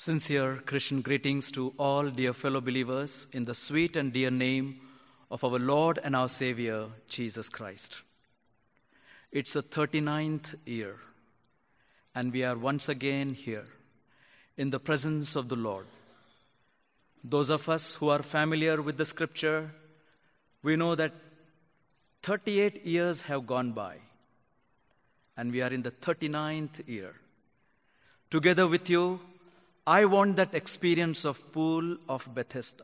Sincere Christian greetings to all dear fellow believers in the sweet and dear name of our Lord and our Savior, Jesus Christ. It's the 39th year, and we are once again here in the presence of the Lord. Those of us who are familiar with the scripture, we know that 38 years have gone by, and we are in the 39th year. Together with you, I want that experience of Pool of Bethesda.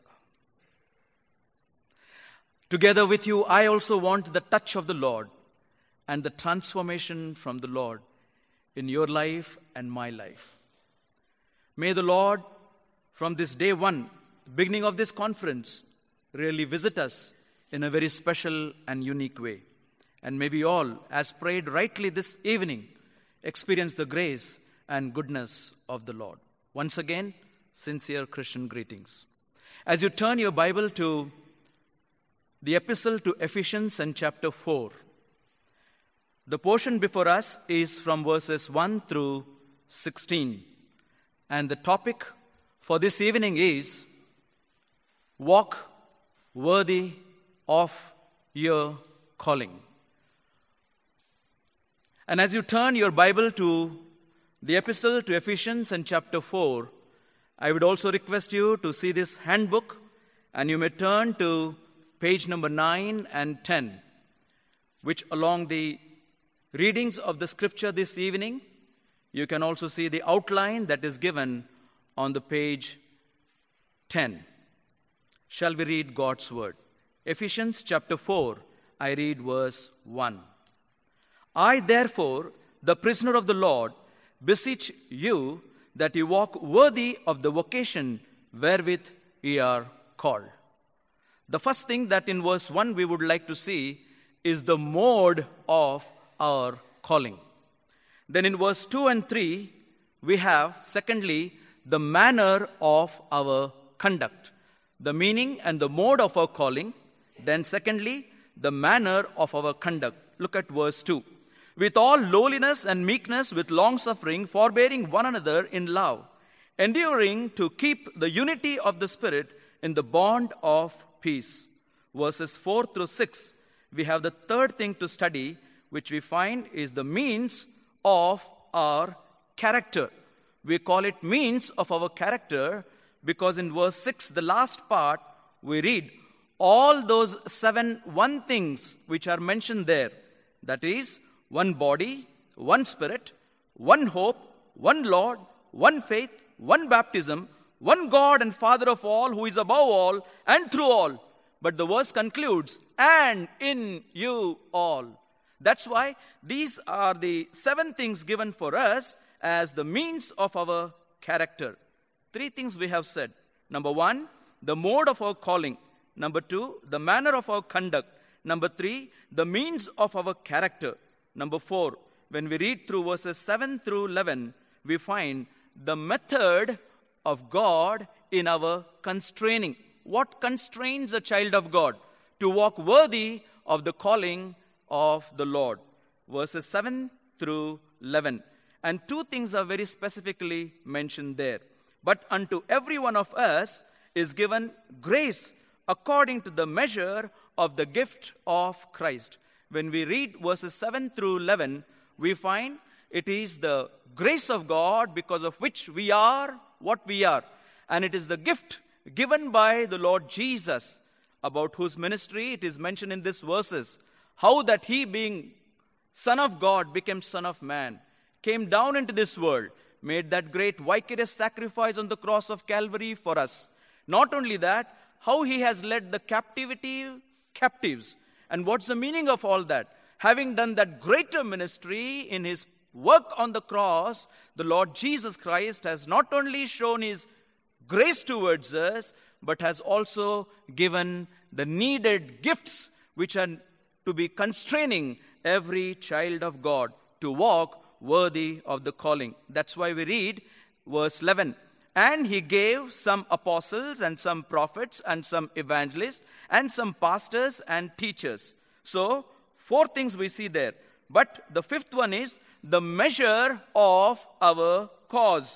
Together with you, I also want the touch of the Lord and the transformation from the Lord in your life and my life. May the Lord, from this day one, beginning of this conference, really visit us in a very special and unique way. And may we all, as prayed rightly this evening, experience the grace and goodness of the Lord. Once again, sincere Christian greetings. As you turn your Bible to the Epistle to Ephesians and chapter 4, the portion before us is from verses 1 through 16. And the topic for this evening is Walk Worthy of Your Calling. And as you turn your Bible to the Epistle to Ephesians and chapter 4, I would also request you to see this handbook, and you may turn to page number 9 and 10, which along the readings of the scripture this evening, you can also see the outline that is given on the page 10. Shall we read God's word? Ephesians chapter 4, I read verse 1. I, therefore, the prisoner of the Lord, beseech you that you walk worthy of the vocation wherewith ye are called. The first thing that in verse 1 we would like to see is the mode of our calling. Then in verse 2 and 3, we have, secondly, the manner of our conduct. The meaning and the mode of our calling. Then secondly, the manner of our conduct. Look at verse 2. With all lowliness and meekness, with long-suffering, forbearing one another in love, enduring to keep the unity of the Spirit in the bond of peace. Verses 4 through 6, we have the third thing to study, which we find is the means of our character. We call it means of our character because in verse 6, the last part, we read all those 7 things which are mentioned there. That is, one body, one spirit, one hope, one Lord, one faith, one baptism, one God and Father of all, who is above all and through all. But the verse concludes, and in you all. That's why these are the 7 things given for us as the means of our character. 3 things we have said. Number 1, the mode of our calling. Number 2, the manner of our conduct. Number 3, the means of our character. Number 4, when we read through verses 7 through 11, we find the method of God in our constraining. What constrains a child of God to walk worthy of the calling of the Lord? Verses 7 through 11. And 2 things are very specifically mentioned there. But unto every one of us is given grace according to the measure of the gift of Christ. When we read verses 7 through 11, we find it is the grace of God because of which we are what we are. And it is the gift given by the Lord Jesus, about whose ministry it is mentioned in these verses. How that he, being Son of God, became Son of Man, came down into this world, made that great vicarious sacrifice on the cross of Calvary for us. Not only that, how he has led the captives. And what's the meaning of all that? Having done that greater ministry in his work on the cross, the Lord Jesus Christ has not only shown his grace towards us, but has also given the needed gifts which are to be constraining every child of God to walk worthy of the calling. That's why we read verse 11. And he gave some apostles and some prophets and some evangelists and some pastors and teachers. So, 4 things we see there. But the 5th one is the measure of our cause.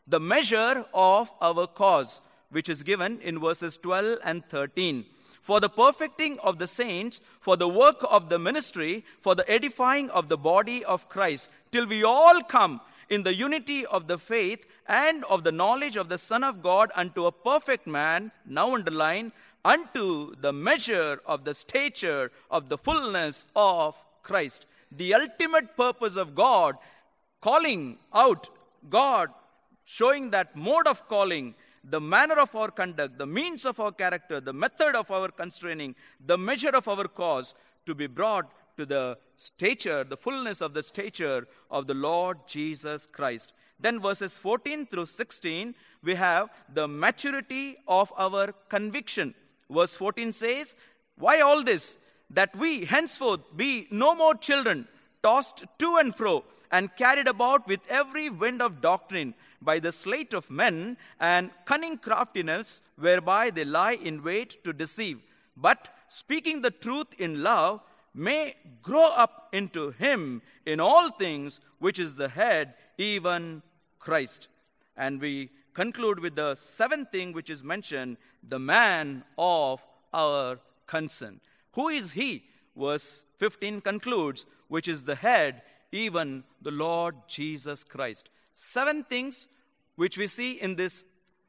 the measure of our cause, which is given in verses 12 and 13. For the perfecting of the saints, for the work of the ministry, for the edifying of the body of Christ, till we all come in the unity of the faith and of the knowledge of the Son of God unto a perfect man, now underline, unto the measure of the stature of the fullness of Christ. The ultimate purpose of God, calling out, God showing that mode of calling, the manner of our conduct, the means of our character, the method of our constraining, the measure of our cause, to be brought to the stature, the fullness of the stature of the Lord Jesus Christ. Then verses 14 through 16, we have the maturity of our conviction. Verse 14 says, why all this? That we henceforth be no more children, tossed to and fro, and carried about with every wind of doctrine, by the sleight of men and cunning craftiness, whereby they lie in wait to deceive. But speaking the truth in love, may grow up into him in all things, which is the head, even Christ. And we conclude with the seventh thing which is mentioned, the man of our concern. Who is he? Verse 15 concludes, which is the head, even the Lord Jesus Christ. 7 things which we see in this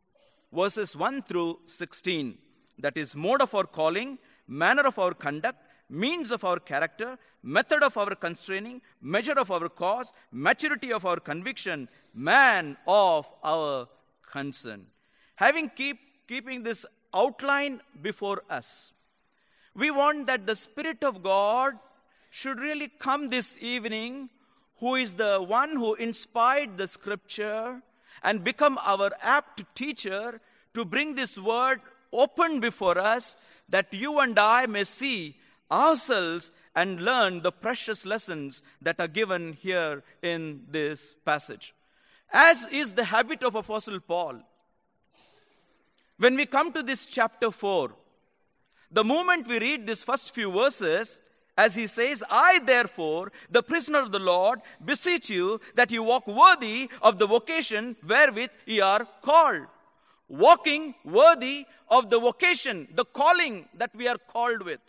verses 1 through 16. That is, mode of our calling, manner of our conduct, means of our character, method of our constraining, measure of our cause, maturity of our conviction, man of our concern. Having keeping this outline before us, we want that the Spirit of God should really come this evening, who is the one who inspired the Scripture, and become our apt teacher to bring this word open before us, that you and I may see ourselves and learn the precious lessons that are given here in this passage. As is the habit of Apostle Paul, when we come to this chapter 4, the moment we read these first few verses, as he says, I therefore, the prisoner of the Lord, beseech you that you walk worthy of the vocation wherewith ye are called. Walking worthy of the vocation, the calling that we are called with.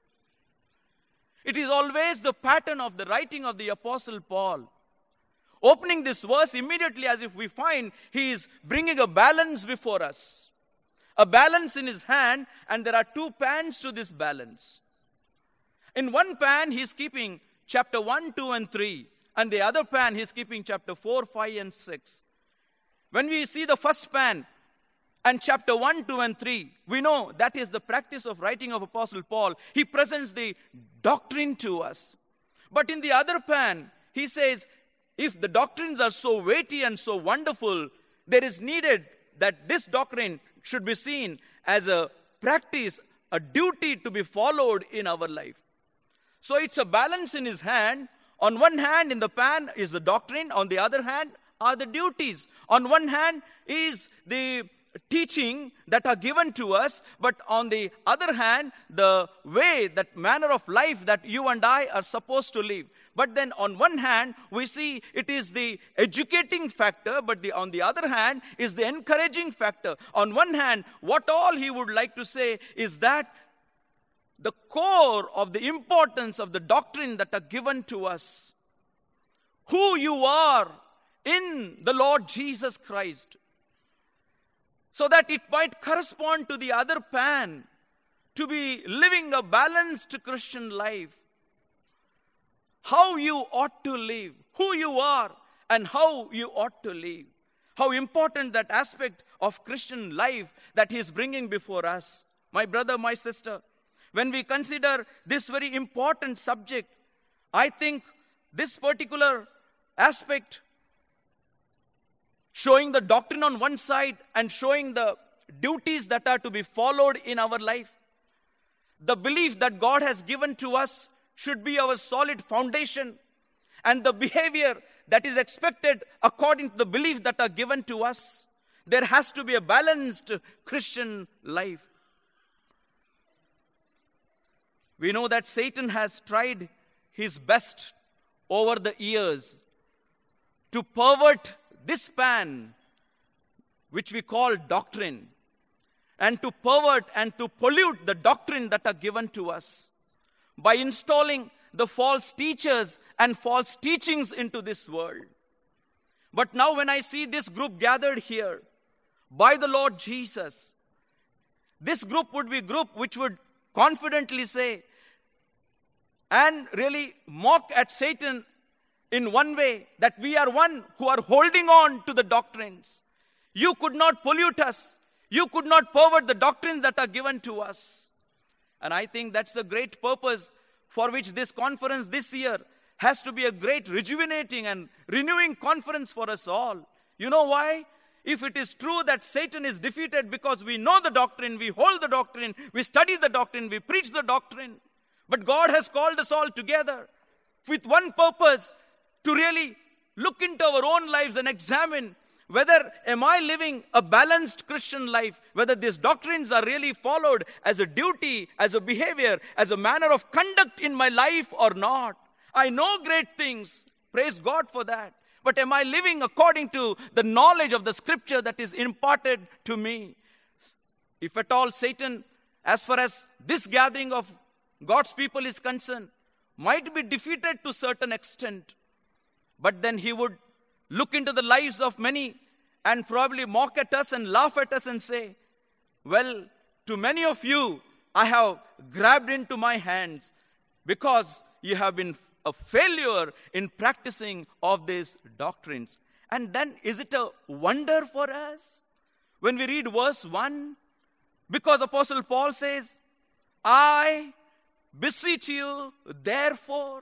It is always the pattern of the writing of the Apostle Paul. Opening this verse immediately, as if we find he is bringing a balance before us. A balance in his hand, and there are 2 pans to this balance. In one pan, he is keeping chapter 1, 2, and 3. And the other pan, he is keeping chapter 4, 5, and 6. When we see the first pan and chapter 1, 2, and 3, we know that is the practice of writing of Apostle Paul. He presents the doctrine to us. But in the other pan, he says, if the doctrines are so weighty and so wonderful, there is needed that this doctrine should be seen as a practice, a duty to be followed in our life. So it's a balance in his hand. On one hand, in the pan is the doctrine. On the other hand are the duties. On one hand is the teaching that are given to us. But on the other hand, the way, that manner of life that you and I are supposed to live. But then on one hand, we see it is the educating factor. But on the other hand is the encouraging factor. On one hand, what all he would like to say is that the core of the importance of the doctrine that are given to us, who you are in the Lord Jesus Christ, so that it might correspond to the other pan, to be living a balanced Christian life. How you ought to live, who you are, and how you ought to live. How important that aspect of Christian life that he is bringing before us. My brother, my sister, when we consider this very important subject, I think this particular aspect, showing the doctrine on one side and showing the duties that are to be followed in our life, the belief that God has given to us should be our solid foundation, and the behavior that is expected according to the belief that are given to us. There has to be a balanced Christian life. We know that Satan has tried his best over the years to pervert this pan which we call doctrine, and to pervert and to pollute the doctrine that are given to us by installing the false teachers and false teachings into this world. But now when I see this group gathered here by the Lord Jesus, this group would be a group which would confidently say and really mock at Satan in one way, that we are one who are holding on to the doctrines. You could not pollute us. You could not pervert the doctrines that are given to us. And I think that's the great purpose for which this conference this year has to be a great rejuvenating and renewing conference for us all. You know why? If it is true that Satan is defeated because we know the doctrine, we hold the doctrine, we study the doctrine, we preach the doctrine. But God has called us all together with one purpose, to really look into our own lives and examine whether am I living a balanced Christian life, whether these doctrines are really followed as a duty, as a behavior, as a manner of conduct in my life or not. I know great things, praise God for that. But am I living according to the knowledge of the scripture that is imparted to me? If at all Satan, as far as this gathering of God's people is concerned, might be defeated to a certain extent, but then he would look into the lives of many and probably mock at us and laugh at us and say, well, to many of you, I have grabbed into my hands because you have been a failure in practicing of these doctrines. And then is it a wonder for us when we read verse 1? Because Apostle Paul says, I beseech you, therefore.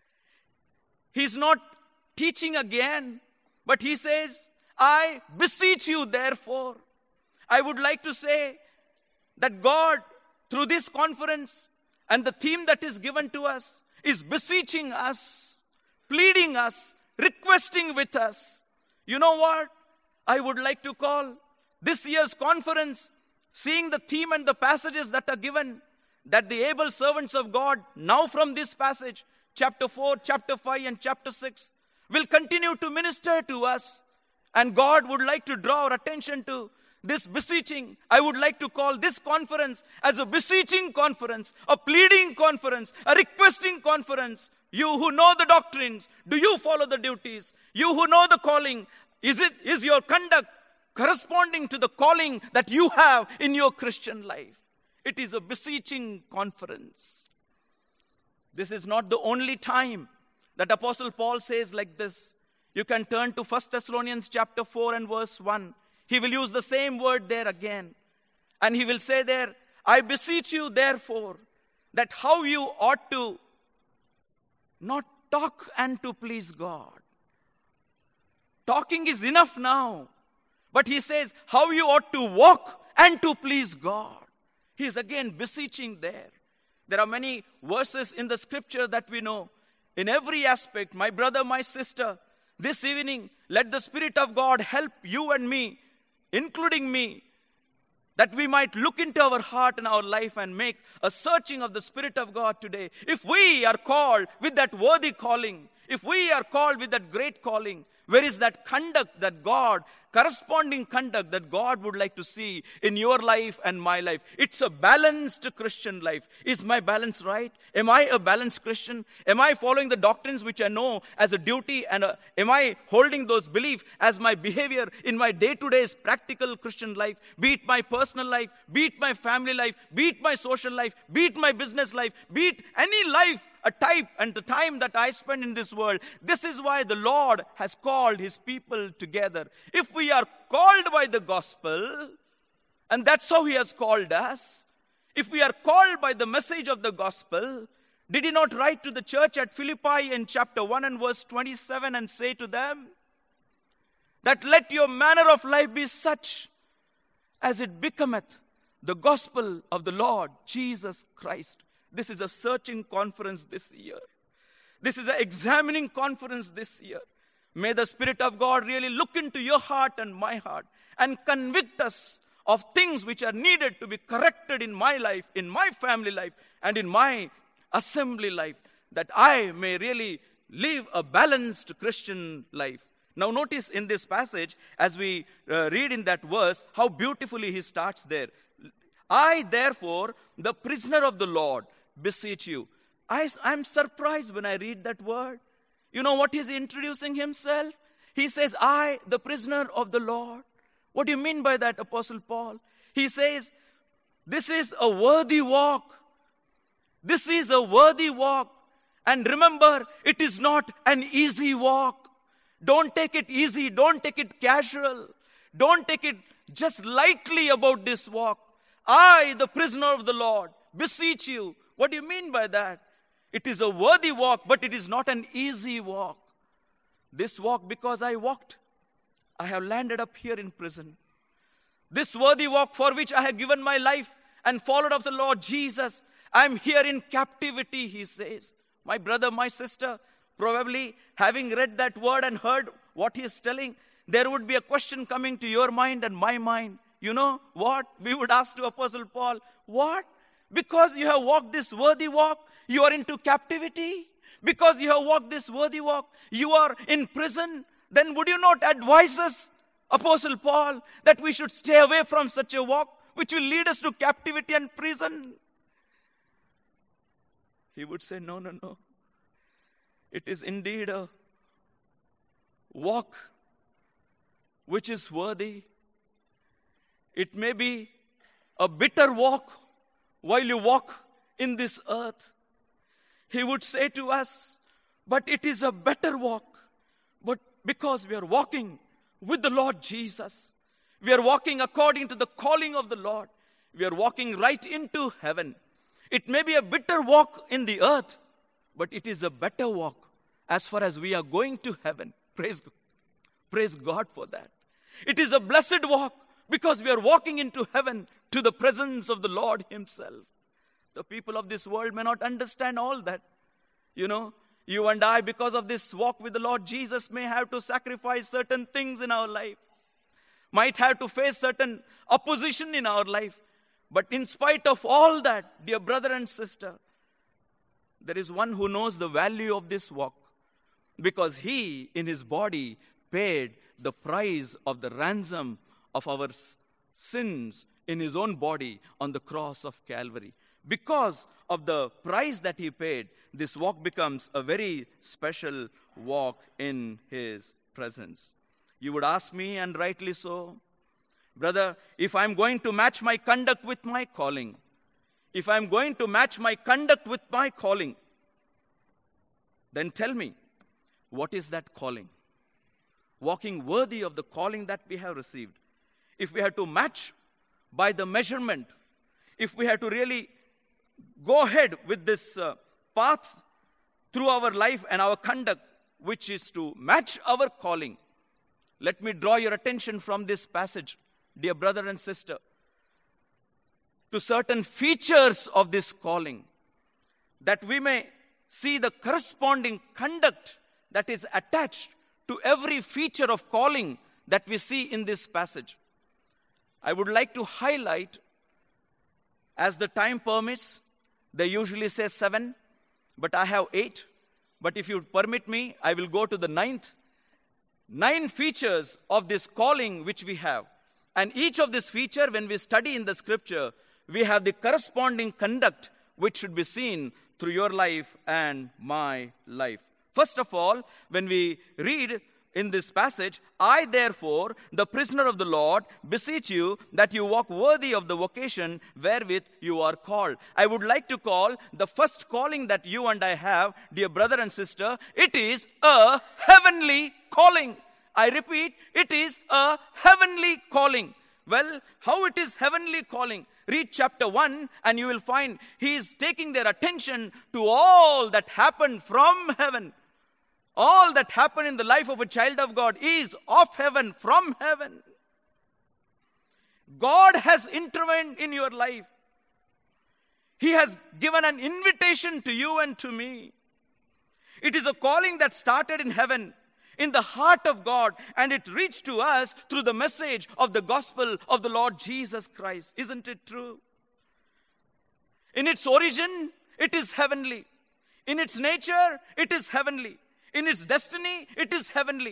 He's not teaching again, but he says, I beseech you, therefore. I would like to say that God, through this conference and the theme that is given to us, is beseeching us, pleading us, requesting with us. You know what? I would like to call this year's conference, seeing the theme and the passages that are given, that the able servants of God, now from this passage, chapter 4, chapter 5, and chapter 6, will continue to minister to us. And God would like to draw our attention to this beseeching. I would like to call this conference as a beseeching conference, a pleading conference, a requesting conference. You who know the doctrines, do you follow the duties? You who know the calling, is your conduct corresponding to the calling that you have in your Christian life? It is a beseeching conference. This is not the only time that Apostle Paul says like this. You can turn to 1 Thessalonians chapter 4 and verse 1. He will use the same word there again. And he will say there, I beseech you therefore, that how you ought to not talk and to please God. Talking is enough now. But he says, how you ought to walk and to please God. He is again beseeching there. There are many verses in the scripture that we know. In every aspect, my brother, my sister, this evening, let the Spirit of God help you and me, including me, that we might look into our heart and our life and make a searching of the Spirit of God today. If we are called with that worthy calling, if we are called with that great calling, where is that conduct that God, corresponding conduct that God would like to see in your life and my life? It's a balanced Christian life. Is my balance right? Am I a balanced Christian? Am I following the doctrines which I know as a duty? And am I holding those beliefs as my behavior in my day-to-day practical Christian life? Be it my personal life, be it my family life, be it my social life, be it my business life, be it any life, a type and the time that I spend in this world. This is why the Lord has called his people together. If we are called by the gospel, and that's how he has called us, if we are called by the message of the gospel, did he not write to the church at Philippi in chapter 1 and verse 27 and say to them that let your manner of life be such as it becometh the gospel of the Lord Jesus Christ. This is a searching conference this year. This is an examining conference this year. May the Spirit of God really look into your heart and my heart and convict us of things which are needed to be corrected in my life, in my family life, and in my assembly life, that I may really live a balanced Christian life. Now notice in this passage, as we read in that verse, how beautifully he starts there. I, therefore, the prisoner of the Lord, beseech you. I'm surprised when I read that word. You know what he's introducing himself? He says, I, the prisoner of the Lord. What do you mean by that, Apostle Paul? He says, this is a worthy walk. This is a worthy walk. And remember, it is not an easy walk. Don't take it easy. Don't take it casual. Don't take it just lightly about this walk. I, the prisoner of the Lord, beseech you. What do you mean by that? It is a worthy walk, but it is not an easy walk. This walk, because I walked, I have landed up here in prison. This worthy walk for which I have given my life and followed of the Lord Jesus, I am here in captivity, he says. My brother, my sister, probably having read that word and heard what he is telling, there would be a question coming to your mind and my mind. You know what? We would ask to Apostle Paul, what? Because you have walked this worthy walk, you are into captivity? Because you have walked this worthy walk, you are in prison? Then would you not advise us, Apostle Paul, that we should stay away from such a walk which will lead us to captivity and prison? He would say, no. It is indeed a walk which is worthy. It may be a bitter walk while you walk in this earth. He would say to us, but it is a better walk. But because we are walking with the Lord Jesus, we are walking according to the calling of the Lord. We are walking right into heaven. It may be a bitter walk in the earth, but it is a better walk as far as we are going to heaven. Praise God for that. It is a blessed walk because we are walking into heaven to the presence of the Lord himself. The people of this world may not understand all that. You know, you and I, because of this walk with the Lord Jesus, may have to sacrifice certain things in our life. Might have to face certain opposition in our life. But in spite of all that, dear brother and sister, there is one who knows the value of this walk, because he, in his body, paid the price of the ransom of our sins in his own body on the cross of Calvary. Because of the price that he paid, this walk becomes a very special walk in his presence. You would ask me, and rightly so, brother, if I'm going to match my conduct with my calling, then tell me, what is that calling? Walking worthy of the calling that we have received. If we had to match by the measurement, if we had to really go ahead with this path through our life and our conduct, which is to match our calling, let me draw your attention from this passage, dear brother and sister, to certain features of this calling, that we may see the corresponding conduct that is attached to every feature of calling that we see in this passage. I would like to highlight, as the time permits, they usually say 7, but I have 8. But if you permit me, I will go to the 9th. 9 features of this calling which we have. And each of this feature, when we study in the scripture, we have the corresponding conduct which should be seen through your life and my life. First of all, when we read in this passage, I therefore, the prisoner of the Lord, beseech you that you walk worthy of the vocation wherewith you are called. I would like to call the first calling that you and I have, dear brother and sister, it is a heavenly calling. I repeat, it is a heavenly calling. Well, how it is heavenly calling? Read chapter 1 and you will find he is taking their attention to all that happened from heaven. All that happened in the life of a child of God is of heaven, from heaven. God has intervened in your life. He has given an invitation to you and to me. It is a calling that started in heaven, in the heart of God, and it reached to us through the message of the gospel of the Lord Jesus Christ. Isn't it true? In its origin, it is heavenly. In its nature, it is heavenly. In its destiny, it is heavenly.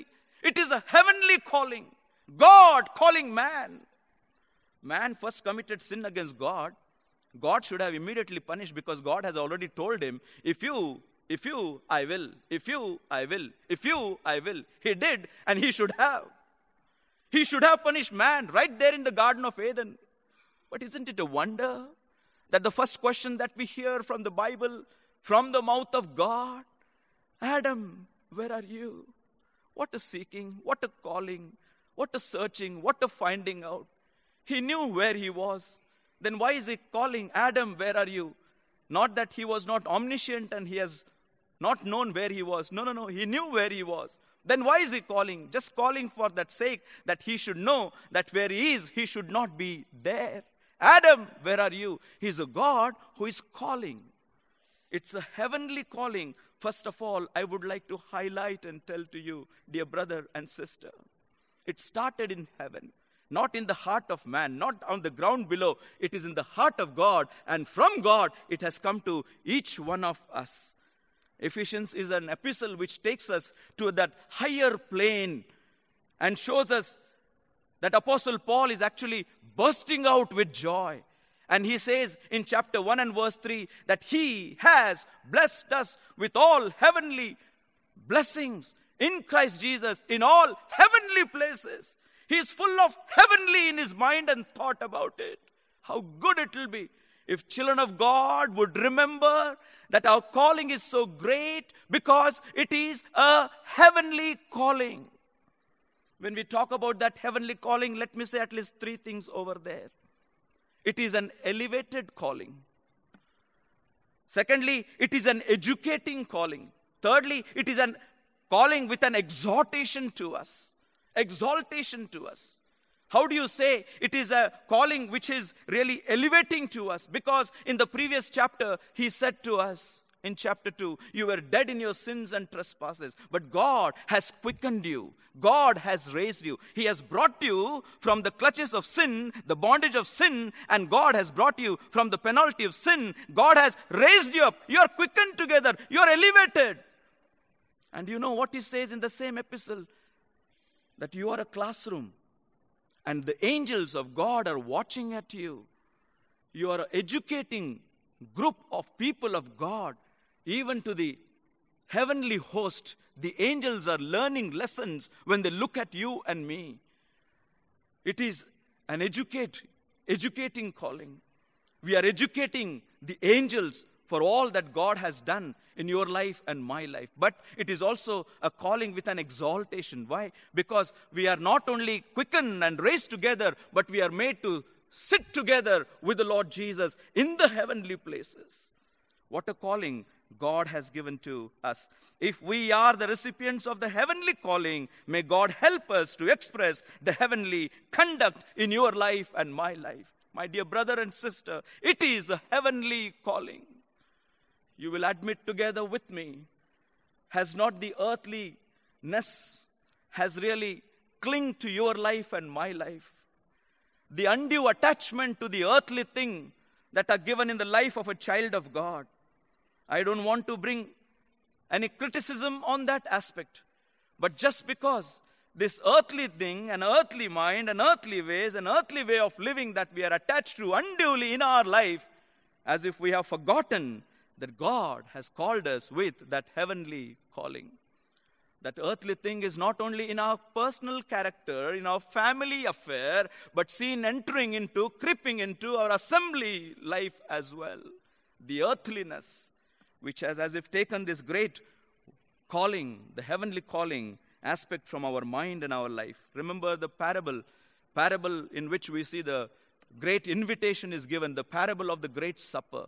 It is a heavenly calling. God calling man. Man first committed sin against God. God should have immediately punished, because God has already told him, if you, I will. If you, I will. If you, I will. He did, and he should have. He should have punished man right there in the Garden of Eden. But isn't it a wonder that the first question that we hear from the Bible, from the mouth of God, Adam, where are you? What a seeking, what a calling, what a searching, what a finding out. He knew where he was. Then why is he calling, Adam, where are you? Not that he was not omniscient and he has not known where he was. No. He knew where he was. Then why is he calling? Just calling for that sake that he should know that where he is, he should not be there. Adam, where are you? He's a God who is calling. It's a heavenly calling. First of all, I would like to highlight and tell to you, dear brother and sister, it started in heaven. Not in the heart of man, not on the ground below. It is in the heart of God, and from God it has come to each one of us. Ephesians is an epistle which takes us to that higher plane and shows us that Apostle Paul is actually bursting out with joy. And he says in chapter 1 and verse 3 that he has blessed us with all heavenly blessings in Christ Jesus in all heavenly places. He is full of heavenly in his mind and thought about it. How good it will be if children of God would remember that our calling is so great because it is a heavenly calling. When we talk about that heavenly calling, let me say at least three things over there. It is an elevated calling. Secondly, it is an educating calling. Thirdly, it is an calling with an exhortation to us. Exaltation to us. How do you say it is a calling which is really elevating to us? Because in the previous chapter, he said to us in chapter 2, you were dead in your sins and trespasses, but God has quickened you. God has raised you. He has brought you from the clutches of sin, the bondage of sin, and God has brought you from the penalty of sin. God has raised you up. You are quickened together. You are elevated. And you know what he says in the same epistle? That you are a classroom and the angels of God are watching at you. You are an educating group of people of God. Even to the heavenly host, the angels are learning lessons when they look at you and me. It is an educating calling. We are educating the angels for all that God has done in your life and my life. But it is also a calling with an exaltation. Why? Because we are not only quickened and raised together, but we are made to sit together with the Lord Jesus in the heavenly places. What a calling God has given to us. If we are the recipients of the heavenly calling, may God help us to express the heavenly conduct in your life and my life. My dear brother and sister, it is a heavenly calling. You will admit together with me, has not the earthliness has really clung to your life and my life? The undue attachment to the earthly thing that are given in the life of a child of God. I don't want to bring any criticism on that aspect. But just because this earthly thing, an earthly mind, an earthly ways, an earthly way of living that we are attached to unduly in our life, as if we have forgotten that God has called us with that heavenly calling. That earthly thing is not only in our personal character, in our family affair, but seen entering into, creeping into our assembly life as well. The earthliness, which has as if taken this great calling, the heavenly calling aspect from our mind and our life. Remember the parable in which we see the great invitation is given, the parable of the great supper.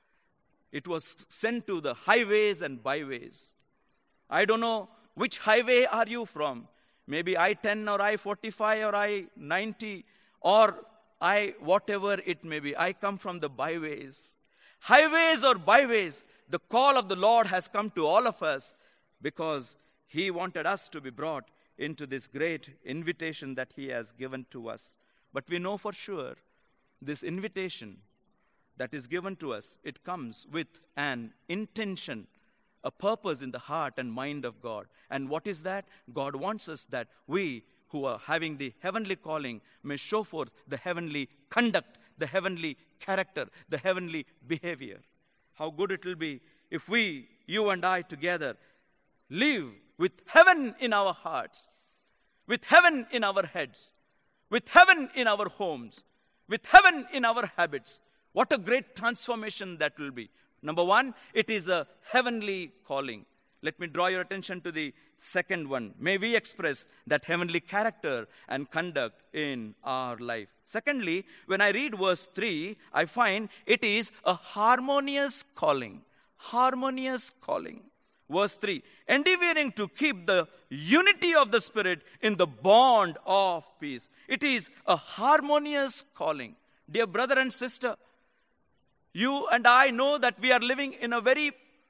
It was sent to the highways and byways. I don't know which highway are you from. Maybe I-10 or I-45 or I-90 or whatever it may be. I come from the byways. Highways or byways, the call of the Lord has come to all of us because He wanted us to be brought into this great invitation that He has given to us. But we know for sure this invitation that is given to us, it comes with an intention, a purpose in the heart and mind of God. And what is that? God wants us that we who are having the heavenly calling may show forth the heavenly conduct, the heavenly character, the heavenly behavior. How good it will be if we, you and I together, live with heaven in our hearts, with heaven in our heads, with heaven in our homes, with heaven in our habits. What a great transformation that will be. Number one, it is a heavenly calling. Let me draw your attention to the second one. May we express that heavenly character and conduct in our life. Secondly, when I read verse 3, I find it is a harmonious calling. Harmonious calling. Verse 3, endeavoring to keep the unity of the Spirit in the bond of peace. It is a harmonious calling. Dear brother and sister, you and I know that we are living in a very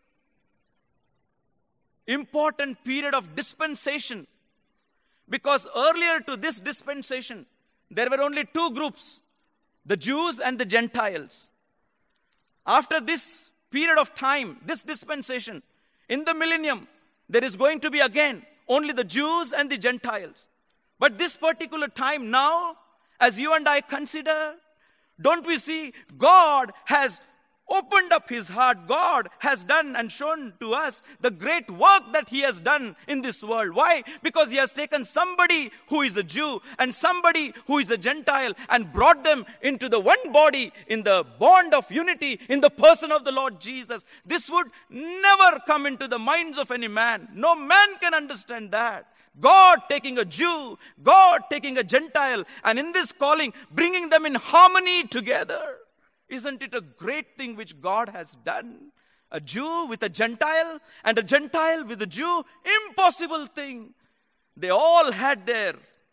important period of dispensation. Because earlier to this dispensation, there were only two groups, the Jews and the Gentiles. After this period of time, this dispensation, in the millennium, there is going to be again only the Jews and the Gentiles. But this particular time now, as you and I consider, don't we see God has opened up his heart. God has done and shown to us the great work that he has done in this world. Why? Because he has taken somebody who is a Jew and somebody who is a Gentile and brought them into the one body in the bond of unity in the person of the Lord Jesus. This would never come into the minds of any man. No man can understand that. God taking a Jew, God taking a Gentile, and in this calling, bringing them in harmony together. Isn't it a great thing which God has done? A Jew with a Gentile and a Gentile with a Jew, impossible thing. They all had their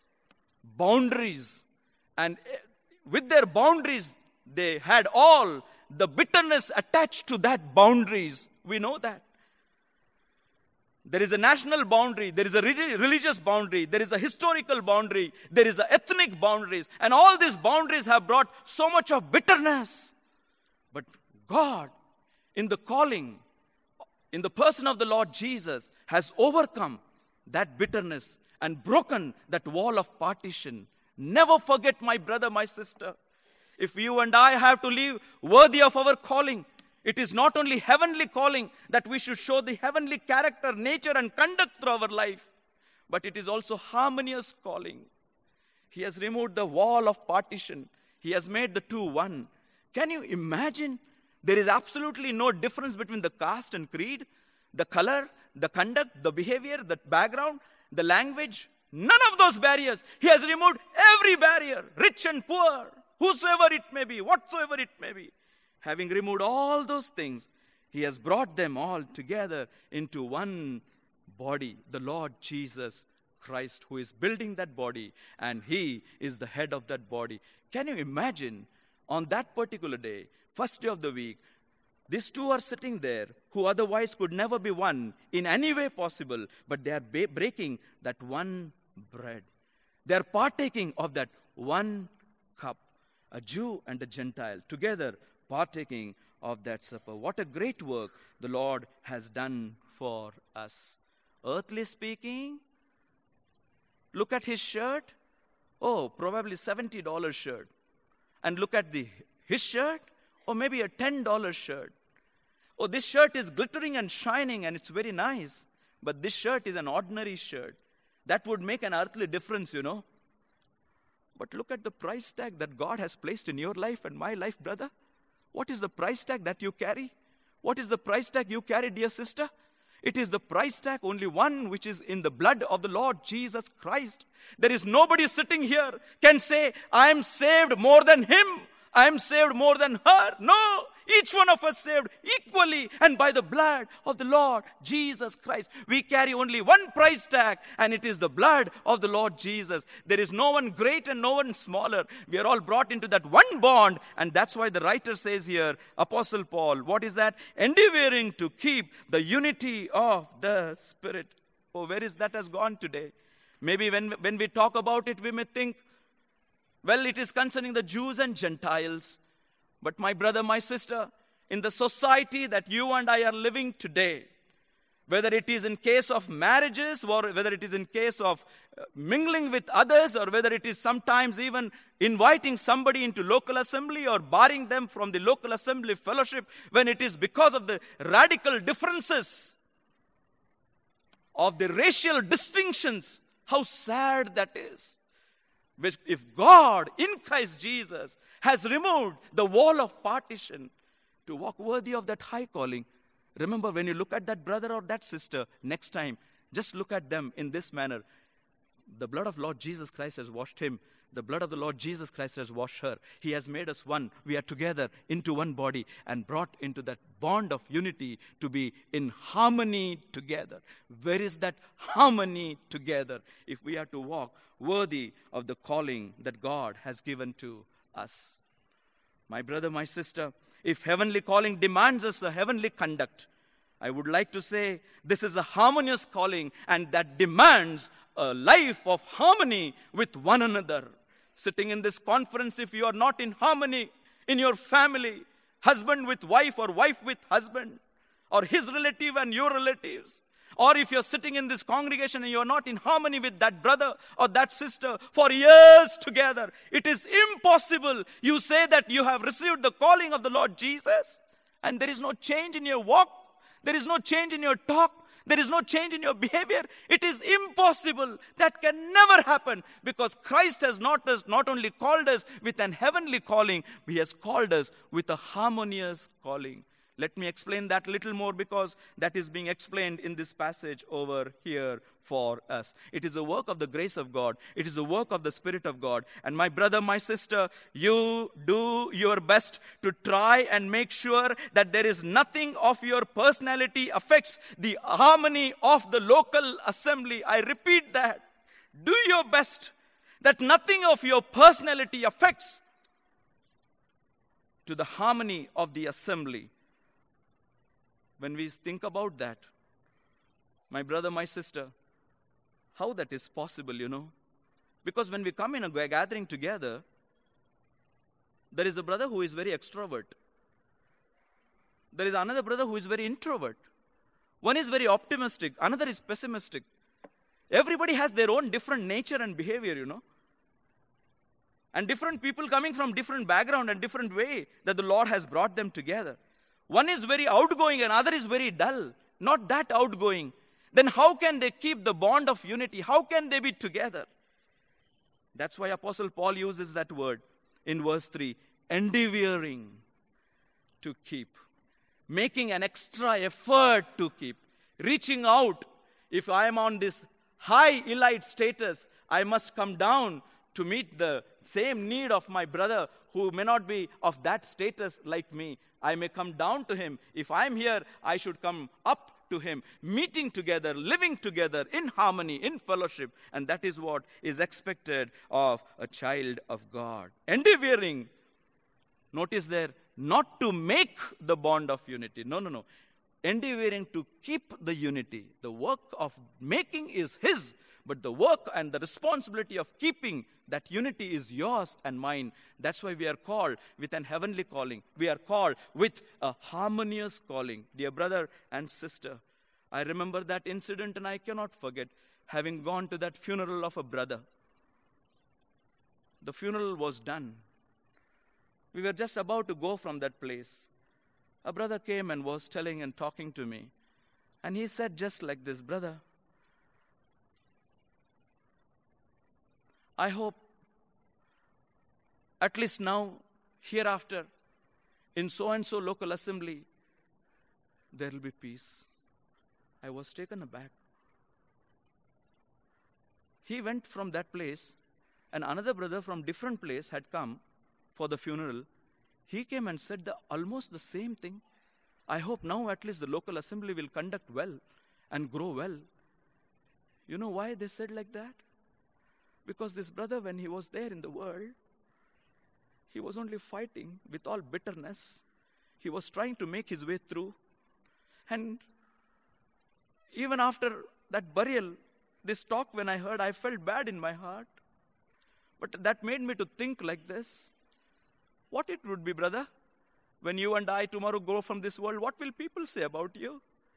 boundaries, and with their boundaries, they had all the bitterness attached to that boundaries. We know that. There is a national boundary, there is a religious boundary, there is a historical boundary, there is a ethnic boundaries, and all these boundaries have brought so much of bitterness. But God, in the calling, in the person of the Lord Jesus, has overcome that bitterness and broken that wall of partition. Never forget, my brother, my sister, if you and I have to live worthy of our calling, it is not only heavenly calling that we should show the heavenly character, nature, and conduct through our life, but it is also harmonious calling. He has removed the wall of partition. He has made the two one. Can you imagine? There is absolutely no difference between the caste and creed, the color, the conduct, the behavior, the background, the language. None of those barriers. He has removed every barrier, rich and poor, whosoever it may be, whatsoever it may be. Having removed all those things, he has brought them all together into one body, the Lord Jesus Christ, who is building that body, and he is the head of that body. Can you imagine, on that particular day, first day of the week, these two are sitting there who otherwise could never be one in any way possible, but they are breaking that one bread. They are partaking of that one cup, a Jew and a Gentile together, partaking of that supper. What a great work the Lord has done for us. Earthly speaking, look at his shirt. Oh, probably $70 shirt. And look at his shirt. Or maybe a $10 shirt. Oh, this shirt is glittering and shining and it's very nice. But this shirt is an ordinary shirt. That would make an earthly difference, you know. But look at the price tag that God has placed in your life and my life, brother. What is the price tag that you carry? What is the price tag you carry, dear sister? It is the price tag, only one, which is in the blood of the Lord Jesus Christ. There is nobody sitting here can say, I am saved more than him. I am saved more than her. No, each one of us saved equally and by the blood of the Lord Jesus Christ. We carry only one price tag, and it is the blood of the Lord Jesus. There is no one great and no one smaller. We are all brought into that one bond, and that's why the writer says here, Apostle Paul, what is that? Endeavoring to keep the unity of the Spirit. Oh, where is that has gone today? Maybe when we talk about it, we may think, well, it is concerning the Jews and Gentiles. But my brother, my sister, in the society that you and I are living today, Whether it is in case of marriages, or whether it is in case of mingling with others, or whether it is sometimes even inviting somebody into local assembly or barring them from the local assembly fellowship, when it is because of the radical differences of the racial distinctions, how sad that is. If God in Christ Jesus has removed the wall of partition to walk worthy of that high calling, remember, when you look at that brother or that sister next time, just look at them in this manner. The blood of Lord Jesus Christ has washed him. The blood of the Lord Jesus Christ has washed her. He has made us one. We are together into one body and brought into that bond of unity to be in harmony together. Where is that harmony together if we are to walk worthy of the calling that God has given to us? My brother, my sister, if heavenly calling demands us a heavenly conduct, I would like to say this is a harmonious calling, and that demands a life of harmony with one another. Sitting in this conference, if you are not in harmony in your family, husband with wife or wife with husband, or his relative and your relatives, or if you're sitting in this congregation and you're not in harmony with that brother or that sister for years together, it is impossible. You say that you have received the calling of the Lord Jesus, and there is no change in your walk, there is no change in your talk, there is no change in your behavior. It is impossible. That can never happen, because Christ has not only called us with an heavenly calling, He has called us with a harmonious calling. Let me explain that a little more, because that is being explained in this passage over here for us. It is a work of the grace of God. It is a work of the Spirit of God. And my brother, my sister, you do your best to try and make sure that there is nothing of your personality affects the harmony of the local assembly. I repeat that. Do your best that nothing of your personality affects to the harmony of the assembly. When we think about that, my brother, my sister, how that is possible, Because when we come in a gathering together, there is a brother who is very extrovert. There is another brother who is very introvert. One is very optimistic, another is pessimistic. Everybody has their own different nature and behavior, And different people coming from different background and different way that the Lord has brought them together. One is very outgoing and other is very dull, not that outgoing. Then how can they keep the bond of unity? How can they be together? That's why Apostle Paul uses that word in verse 3, endeavoring to keep, making an extra effort to keep, reaching out. If I am on this high elite status, I must come down to meet the same need of my brother who may not be of that status like me. I may come down to him. If I'm here, I should come up to him, meeting together, living together in harmony, in fellowship. And that is what is expected of a child of God. Endeavoring, notice there, not to make the bond of unity. No. Endeavoring to keep the unity. The work of making is his, but the work and the responsibility of keeping that unity is yours and mine. That's why we are called with an heavenly calling. We are called with a harmonious calling. Dear brother and sister, I remember that incident and I cannot forget having gone to that funeral of a brother. The funeral was done. We were just about to go from that place. A brother came and was telling and talking to me. And he said just like this, brother, I hope at least now, hereafter, in so-and-so local assembly, there will be peace. I was taken aback. He went from that place, and another brother from different place had come for the funeral. He came and said almost the same thing. I hope now at least the local assembly will conduct well and grow well. You know why they said like that? Because this brother, when he was there in the world, he was only fighting with all bitterness. He was trying to make his way through. And even after that burial, this talk when I heard, I felt bad in my heart. But that made me to think like this. What it would be, brother, when you and I tomorrow go from this world, what will people say about you?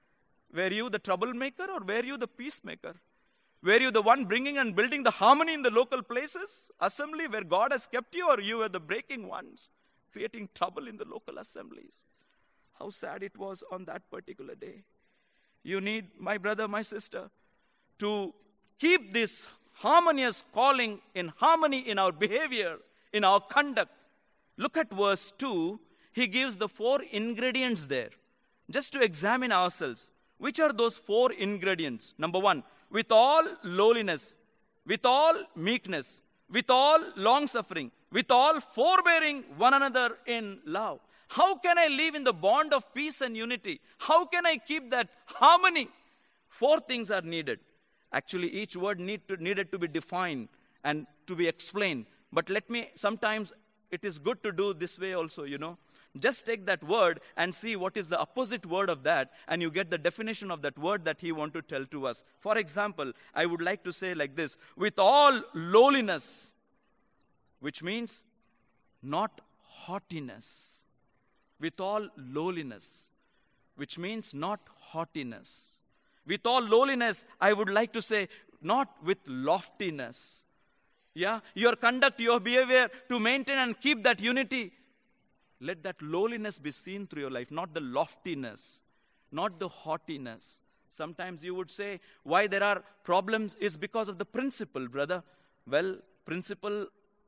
Were you the troublemaker or were you the peacemaker? Were you the one bringing and building the harmony in the local places, assembly where God has kept you, or you were the breaking ones, creating trouble in the local assemblies? How sad it was on that particular day. You need, my brother, my sister, to keep this harmonious calling in harmony in our behavior, in our conduct. Look at verse 2. He gives the 4 ingredients there. Just to examine ourselves. Which are those 4 ingredients? Number 1, with all lowliness, with all meekness, with all long-suffering, with all forbearing one another in love. How can I live in the bond of peace and unity? How can I keep that harmony? 4 things are needed. Actually, each word needed to be defined and to be explained. But sometimes it is good to do this way also, Just take that word and see what is the opposite word of that, and you get the definition of that word that he wants to tell to us. For example, I would like to say like this, with all lowliness, which means not haughtiness. With all lowliness, which means not haughtiness. With all lowliness, I would like to say, not with loftiness. Yeah, your conduct, your behavior, to maintain and keep that unity. Let that lowliness be seen through your life, not the loftiness, not the haughtiness. Sometimes you would say, why there are problems is because of the principle, brother. Well, principle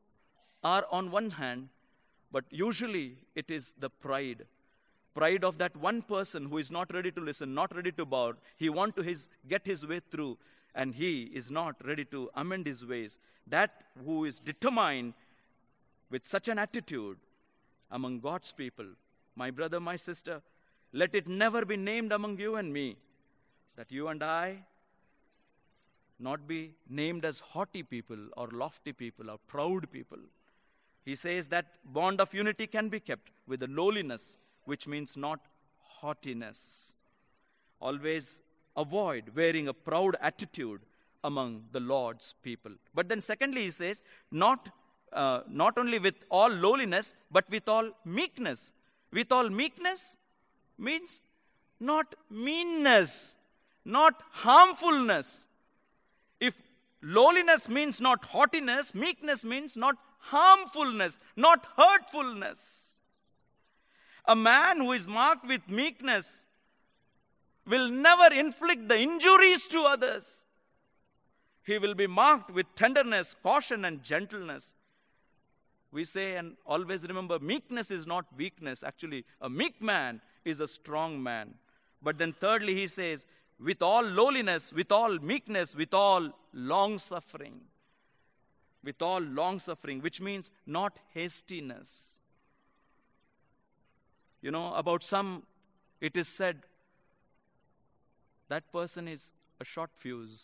are on one hand, but usually it is the pride. Pride of that one person who is not ready to listen, not ready to bow. He wants to get his way through, and he is not ready to amend his ways. That who is determined with such an attitude among God's people, my brother, my sister, let it never be named among you and me that you and I not be named as haughty people or lofty people or proud people. He says that bond of unity can be kept with the lowliness, which means not haughtiness. Always avoid wearing a proud attitude among the Lord's people. But then secondly, he says, not only with all lowliness, but with all meekness. With all meekness means not meanness, not harmfulness. If lowliness means not haughtiness, meekness means not harmfulness, not hurtfulness. A man who is marked with meekness will never inflict the injuries to others. He will be marked with tenderness, caution, and gentleness. We say and always remember, meekness is not weakness. Actually, a meek man is a strong man. But then thirdly, he says, with all lowliness, with all meekness, with all long-suffering. With all long-suffering, which means not hastiness. About some, it is said, that person is a short fuse.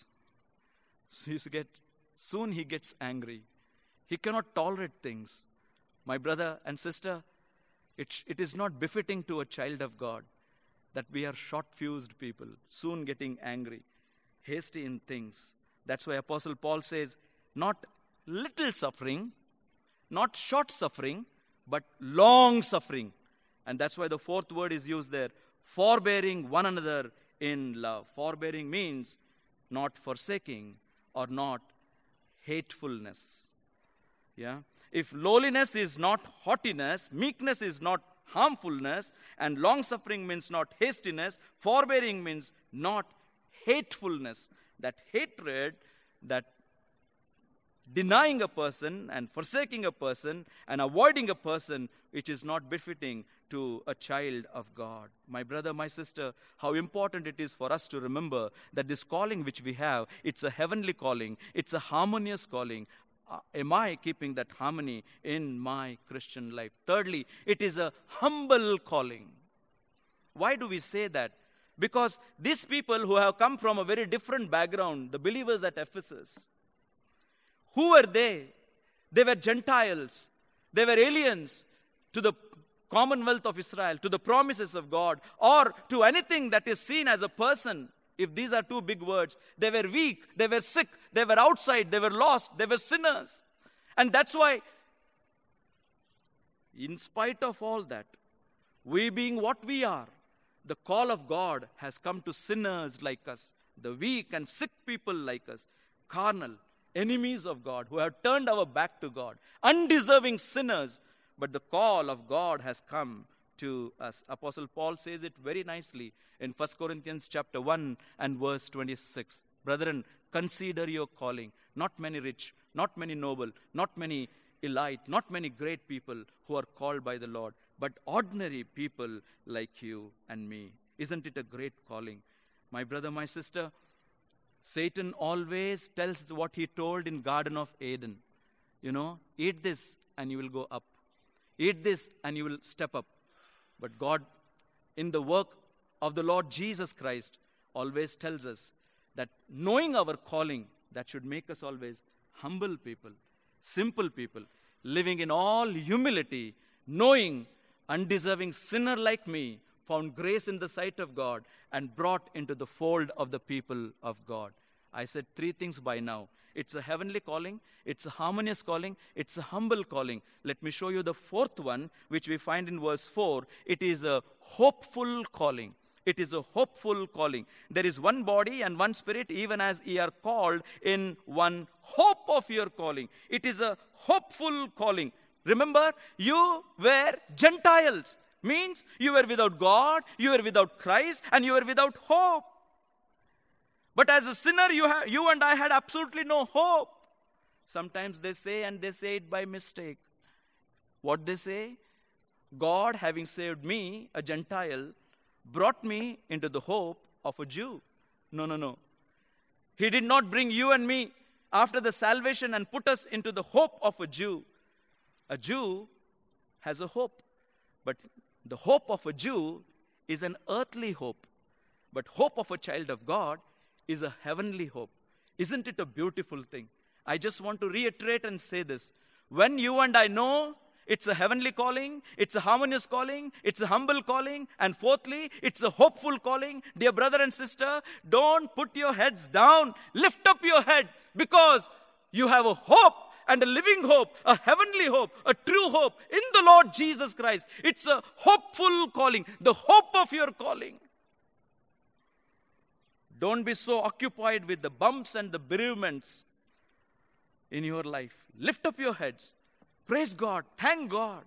Soon he gets angry. He cannot tolerate things. My brother and sister, it is not befitting to a child of God that we are short-fused people, soon getting angry, hasty in things. That's why Apostle Paul says, not little suffering, not short suffering, but long suffering. And that's why the 4th word is used there, forbearing one another in love. Forbearing means not forsaking or not hatefulness. Yeah. If lowliness is not haughtiness, meekness is not harmfulness, and long-suffering means not hastiness, forbearing means not hatefulness. That hatred, that denying a person and forsaking a person and avoiding a person which is not befitting to a child of God. My brother, my sister, how important it is for us to remember that this calling which we have, it's a heavenly calling, it's a harmonious calling. Am I keeping that harmony in my Christian life? Thirdly, it is a humble calling. Why do we say that? Because these people who have come from a very different background, the believers at Ephesus, who were they? They were Gentiles. They were aliens to the commonwealth of Israel, to the promises of God, or to anything that is seen as a person. If these are 2 big words, they were weak, they were sick, they were outside, they were lost, they were sinners. And that's why, in spite of all that, we being what we are, The call of God has come to sinners like us, the weak and sick people like us, carnal, enemies of God, who have turned our back to God, undeserving sinners. But the call of God has come to us. Apostle Paul says it very nicely in 1 Corinthians chapter 1 and verse 26. Brethren, consider your calling. Not many rich, not many noble, not many elite, not many great people who are called by the Lord, but ordinary people like you and me. Isn't it a great calling? My brother, my sister, Satan always tells what he told in Garden of Eden. Eat this and you will go up. Eat this and you will step up. But God, in the work of the Lord Jesus Christ, always tells us that knowing our calling, that should make us always humble people, simple people, living in all humility, knowing undeserving sinner like me found grace in the sight of God and brought into the fold of the people of God. I said 3 things by now. It's a heavenly calling, it's a harmonious calling, it's a humble calling. Let me show you the 4th one, which we find in verse 4. It is a hopeful calling. It is a hopeful calling. There is one body and one spirit, even as ye are called in one hope of your calling. It is a hopeful calling. Remember, you were Gentiles. Means you were without God, you were without Christ, and you were without hope. But as a sinner, you and I had absolutely no hope. Sometimes they say, and they say it by mistake. What they say? God, having saved me, a Gentile, brought me into the hope of a Jew. No. He did not bring you and me after the salvation and put us into the hope of a Jew. A Jew has a hope. But the hope of a Jew is an earthly hope. But hope of a child of God is a heavenly hope. Isn't it a beautiful thing? I just want to reiterate and say this. When you and I know it's a heavenly calling, it's a harmonious calling, it's a humble calling, and 4thly, it's a hopeful calling. Dear brother and sister, don't put your heads down. Lift up your head, because you have a hope, and a living hope, a heavenly hope, a true hope in the Lord Jesus Christ. It's a hopeful calling, the hope of your calling. Don't be so occupied with the bumps and the bereavements in your life. Lift up your heads. Praise God. Thank God.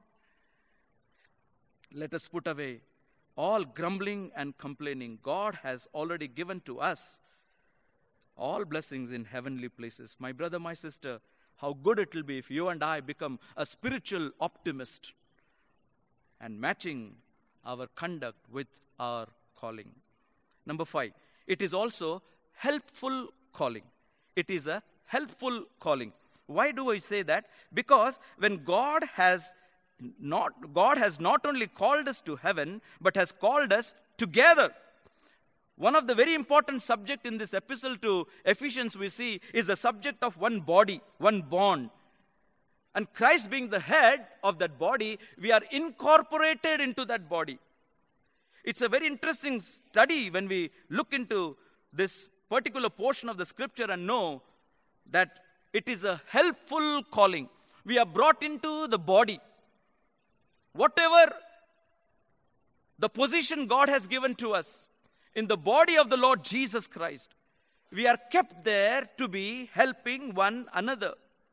Let us put away all grumbling and complaining. God has already given to us all blessings in heavenly places. My brother, my sister, how good it will be if you and I become a spiritual optimist and matching our conduct with our calling. Number 5. It is also helpful calling. It is a helpful calling. Why do I say that? Because when God has not only called us to heaven, but has called us together. One of the very important subject in this epistle to Ephesians we see is the subject of one body, one bond. And Christ being the head of that body, we are incorporated into that body. It's a very interesting study when we look into this particular portion of the scripture and know that it is a helpful calling. We are brought into the body. Whatever the position God has given to us in the body of the Lord Jesus Christ, we are kept there to be helping one another.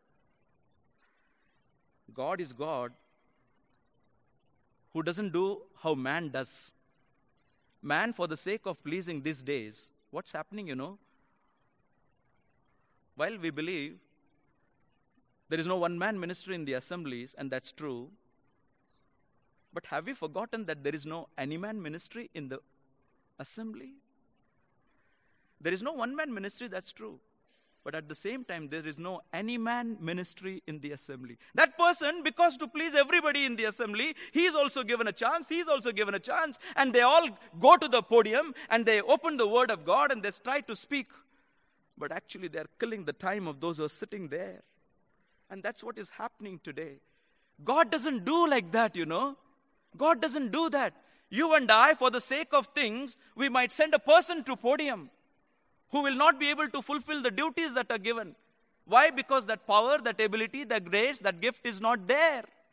God is God who doesn't do how man does. Man, for the sake of pleasing these days, what's happening, While we believe there is no one-man ministry in the assemblies, and that's true, but have we forgotten that there is no any-man ministry in the assembly? There is no one-man ministry, that's true. But at the same time, there is no any-man ministry in the assembly. That person, because to please everybody in the assembly, he is also given a chance, and they all go to the podium, and they open the word of God, and they try to speak. But actually, they are killing the time of those who are sitting there. And that's what is happening today. God doesn't do like that, God doesn't do that. You and I, for the sake of things, we might send a person to podium who will not be able to fulfill the duties that are given. Why? Because that power, that ability, that grace, that gift is not there.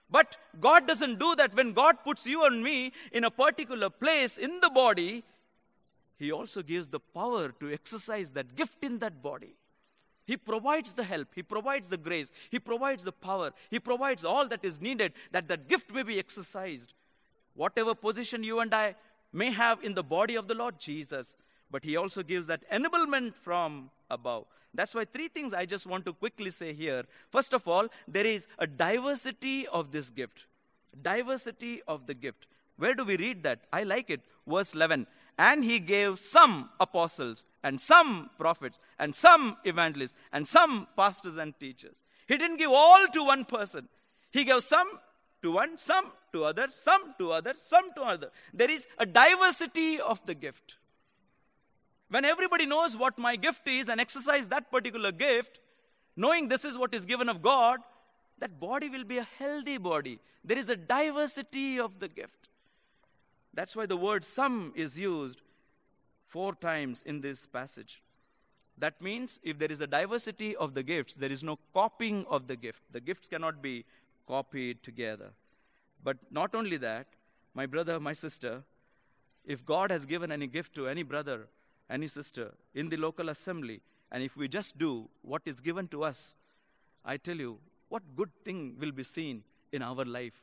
But God doesn't do that. When God puts you and me in a particular place in the body, He also gives the power to exercise that gift in that body. He provides the help. He provides the grace. He provides the power. He provides all that is needed that that gift may be exercised. Whatever position you and I may have in the body of the Lord Jesus, but He also gives that enablement from above. That's why three things I just want to quickly say here. First of all, there is a diversity of this gift. Diversity of the gift. Where do we read that? I like it. Verse 11. And He gave some apostles, and some prophets, and some evangelists, and some pastors and teachers. He didn't give all to one person. He gave some to one, some to others, some to others, some to others. There is a diversity of the gift. When everybody knows what my gift is and exercise that particular gift, knowing this is what is given of God, that body will be a healthy body. There is a diversity of the gift. That's why the word some is used 4 times in this passage. That means if there is a diversity of the gifts, there is no copying of the gift. The gifts cannot be copied together. But not only that, my brother, my sister, if God has given any gift to any brother, any sister in the local assembly, and if we just do what is given to us, I tell you, what good thing will be seen in our life,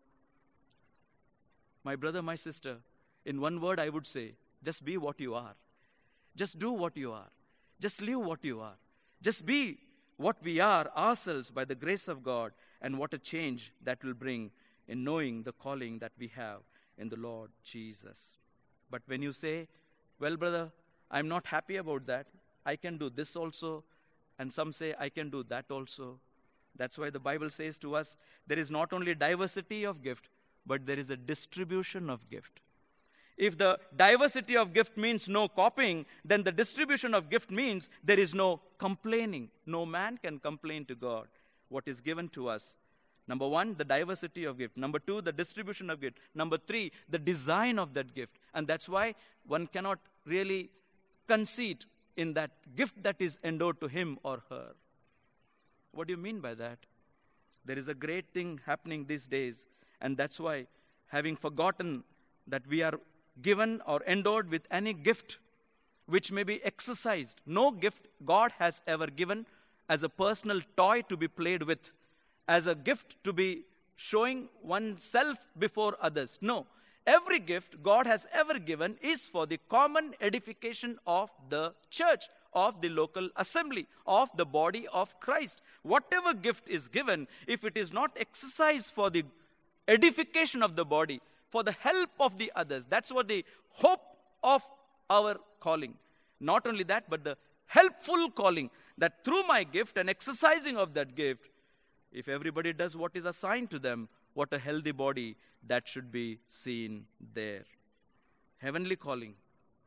My brother, my sister, in one word I would say, just be what you are. Just do what you are. Just live what you are. Just be what we are ourselves by the grace of God, and what a change that will bring in knowing the calling that we have in the Lord Jesus. But when you say, well, brother, I'm not happy about that. I can do this also. And some say, I can do that also. That's why the Bible says to us, there is not only diversity of gift, but there is a distribution of gift. If the diversity of gift means no copying, then the distribution of gift means there is no complaining. No man can complain to God what is given to us. Number 1, the diversity of gift. Number 2, the distribution of gift. Number 3, the design of that gift. And that's why one cannot really conceit in that gift that is endowed to him or her. What do you mean by that? There is a great thing happening these days, and that's why, having forgotten that we are given or endowed with any gift which may be exercised. No gift God has ever given as a personal toy to be played with, as a gift to be showing oneself before others. No. Every gift God has ever given is for the common edification of the church, of the local assembly, of the body of Christ. Whatever gift is given, if it is not exercised for the edification of the body, for the help of the others, that's what the hope of our calling. Not only that, but the helpful calling, that through my gift and exercising of that gift, if everybody does what is assigned to them, what a healthy body that should be seen there. Heavenly calling,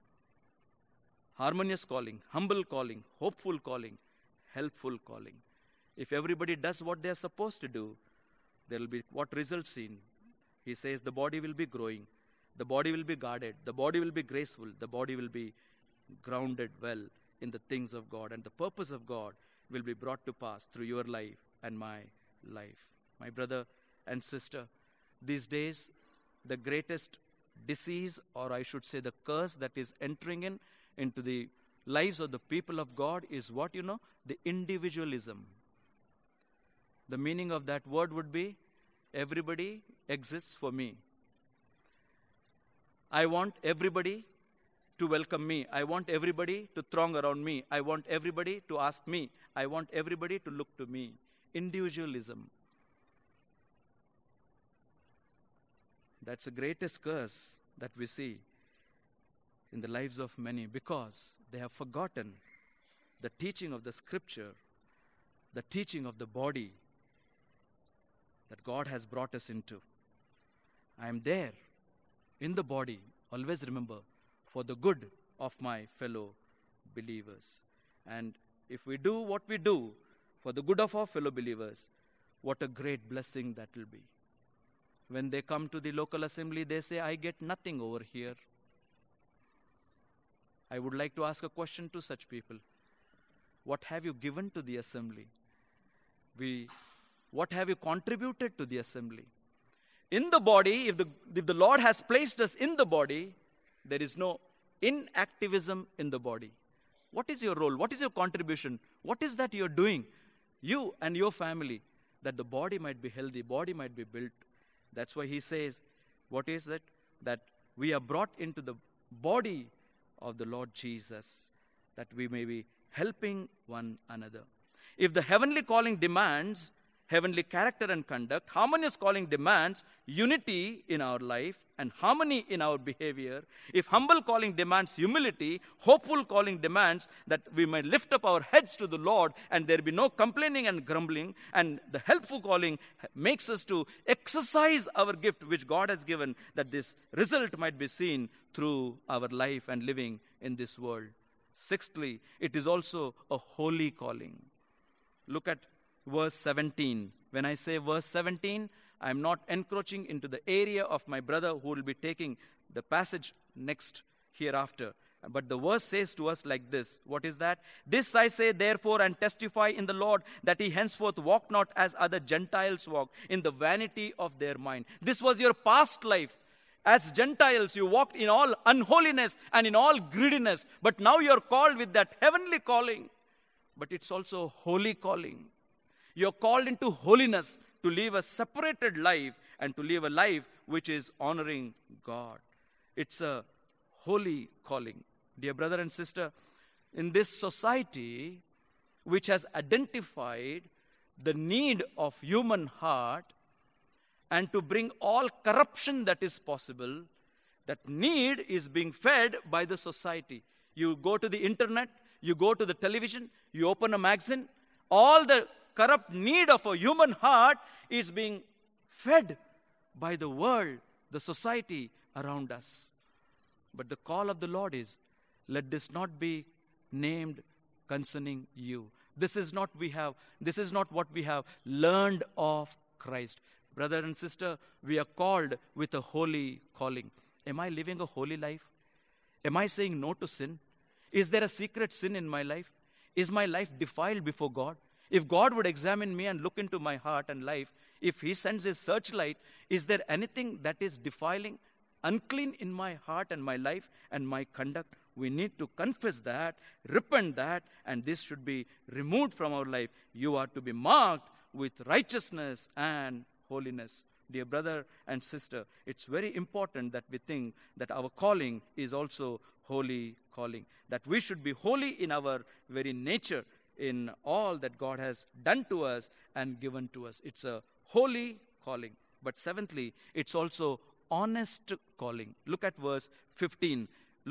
harmonious calling, humble calling, hopeful calling, helpful calling. If everybody does what they are supposed to do, there will be what results seen. He says the body will be growing, the body will be guarded, the body will be graceful, the body will be grounded well in the things of God, and the purpose of God will be brought to pass through your life and my life. My brother and sister, these days, the greatest disease, or I should say the curse that is entering into the lives of the people of God is what, the individualism. The meaning of that word would be, everybody exists for me. I want everybody to welcome me. I want everybody to throng around me. I want everybody to ask me. I want everybody to look to me. Individualism. That's the greatest curse that we see in the lives of many, because they have forgotten the teaching of the Scripture, the teaching of the body that God has brought us into. I am there in the body, always remember, for the good of my fellow believers. And if we do what we do for the good of our fellow believers, what a great blessing that will be. When they come to the local assembly, they say, I get nothing over here. I would like to ask a question to such people. What have you given to the assembly? what have you contributed to the assembly? In the body, if the Lord has placed us in the body, there is no inactivism in the body. What is your role? What is your contribution? What is that you're doing, you and your family, that the body might be healthy, body might be built? That's why he says, what is it? That we are brought into the body of the Lord Jesus, that we may be helping one another. If the heavenly calling demands heavenly character and conduct, harmonious calling demands unity in our life and harmony in our behavior. If humble calling demands humility, hopeful calling demands that we may lift up our heads to the Lord and there be no complaining and grumbling, and the helpful calling makes us to exercise our gift which God has given, that this result might be seen through our life and living in this world. Sixthly, it is also a holy calling. Look at verse 17. When I say verse 17, I am not encroaching into the area of my brother who will be taking the passage next hereafter. But the verse says to us like this. What is that? This I say therefore and testify in the Lord, that ye henceforth walk not as other Gentiles walk, in the vanity of their mind. This was your past life. As Gentiles, you walked in all unholiness and in all greediness. But now you are called with that heavenly calling. But it's also a holy calling. You're called into holiness, to live a separated life and to live a life which is honoring God. It's a holy calling. Dear brother and sister, in this society which has identified the need of human heart and to bring all corruption that is possible, that need is being fed by the society. You go to the internet, you go to the television, you open a magazine, all the corrupt need of a human heart is being fed by the world, the society around us. But the call of the Lord is, let this not be named concerning you. This is not what we have learned of Christ. Brother and sister, we are called with a holy calling. Am I living a holy life? Am I saying no to sin? Is there a secret sin in my life? Is my life defiled before God? If God would examine me and look into my heart and life, if he sends his searchlight, is there anything that is defiling, unclean in my heart and my life and my conduct? We need to confess that, repent that, and this should be removed from our life. You are to be marked with righteousness and holiness. Dear brother and sister, it's very important that we think that our calling is also holy calling, that we should be holy in our very nature, in all that God has done to us and given to us. It's a holy calling. But seventhly, it's also honest calling. Look at verse 15.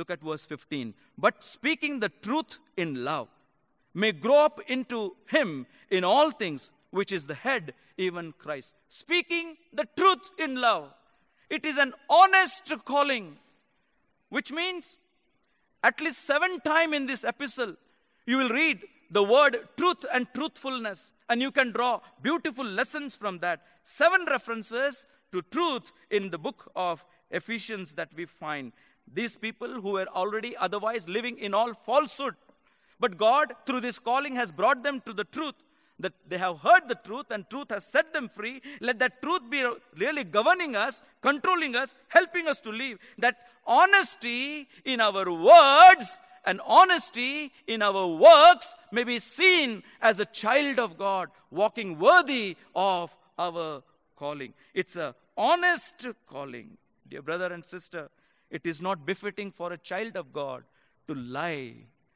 But speaking the truth in love may grow up into him in all things, which is the head, even Christ. Speaking the truth in love. It is an honest calling, which means at least 7 times in this epistle, you will read the word truth and truthfulness, and you can draw beautiful lessons from that. 7 references to truth in the book of Ephesians that we find. These people who were already otherwise living in all falsehood, but God through this calling has brought them to the truth, that they have heard the truth and truth has set them free. Let that truth be really governing us, controlling us, helping us to live. That honesty in our words and honesty in our works may be seen as a child of God, walking worthy of our calling. It's an honest calling. Dear brother and sister, it is not befitting for a child of God to lie.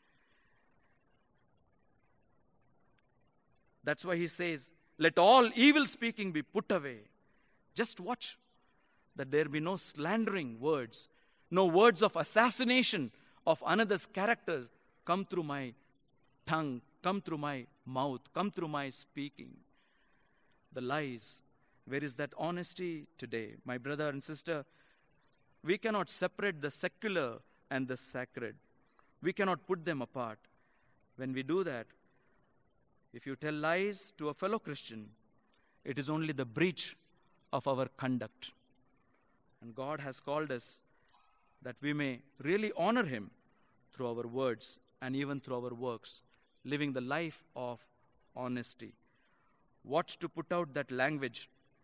That's why he says, let all evil speaking be put away. Just watch that there be no slandering words, no words of assassination of another's character come through my tongue, come through my mouth, come through my speaking. The lies. Where is that honesty today? My brother and sister, we cannot separate the secular and the sacred. We cannot put them apart. When we do that, if you tell lies to a fellow Christian, it is only the breach of our conduct. And God has called us that we may really honor him through our words and even through our works, living the life of honesty. watch to put out that language.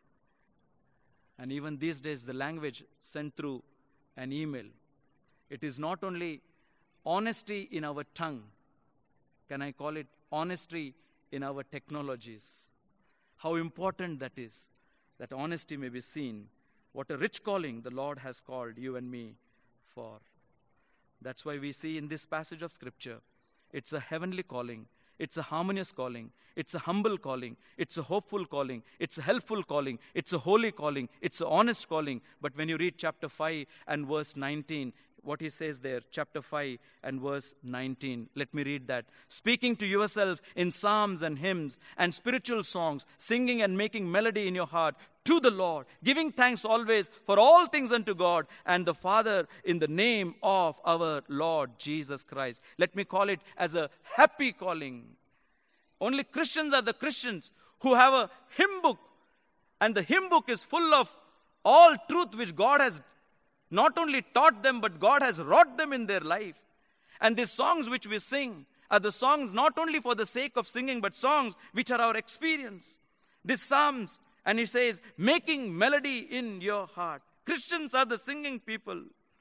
And even these days, the language sent through an email. It is not only honesty in our tongue. Can I call it honesty in our technologies? How important that is, that honesty may be seen. What a rich calling the Lord has called you and me for. That's why we see in this passage of Scripture, it's a heavenly calling. It's a harmonious calling. It's a humble calling. It's a hopeful calling. It's a helpful calling. It's a holy calling. It's an honest calling. But when you read chapter 5 and verse 19, what he says there, chapter 5 and verse 19. Let me read that. Speaking to yourself in psalms and hymns and spiritual songs, singing and making melody in your heart to the Lord, giving thanks always for all things unto God and the Father in the name of our Lord Jesus Christ. Let me call it as a happy calling. Only Christians are the Christians who have a hymn book, and the hymn book is full of all truth which God has not only taught them, but God has wrought them in their life. And these songs which we sing are the songs not only for the sake of singing, but songs which are our experience. These psalms, and he says, making melody in your heart. Christians are the singing people.